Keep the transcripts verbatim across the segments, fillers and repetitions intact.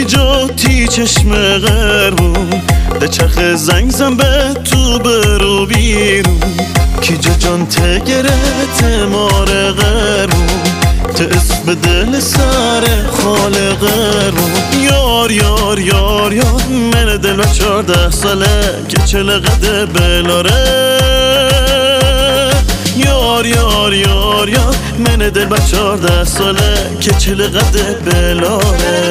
جاتی چشم قربون ده چرخ زنگ زن به تو برو بیرون کی جا جان تگرت مار قربون ته اسم دل سر خال قربون یار یار یار یار من دل و چارده ساله که چل قده بلاره یار یار یار یار من دل با چارده ساله که چل قده بلاره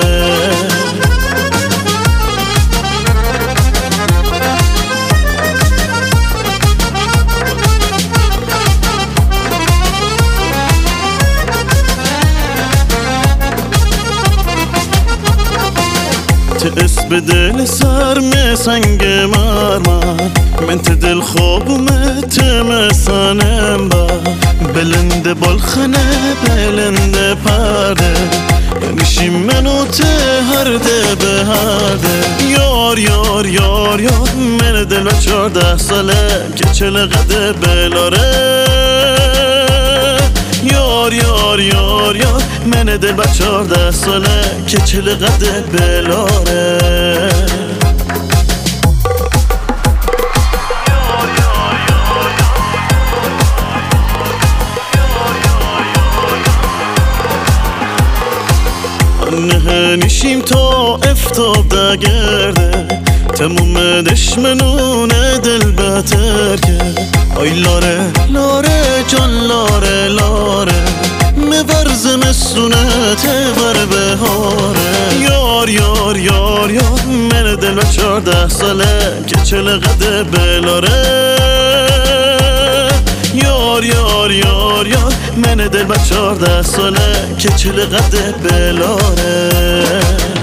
اسم دل سر می سنگ مرمر من ت دل خوابم تمسانم با بلند بالخنه بلند پرده میشی منو ته هرده به هرده یار یار یار یار من دل و چارده ساله که چل قده بلاره یار یار یار یار من دل با چارده ساله که چل قده بلاره نه نیشیم تا افتاده گرده تموم دشمنون دل بتر که آی لاره لاره جان لاره لاره مبرز مسونت بر بهاره یار یار یار یار من دل و چارده ساله که چل قده بلاره یار یار یار یار من دل با چارده ساله که چل قده بلاره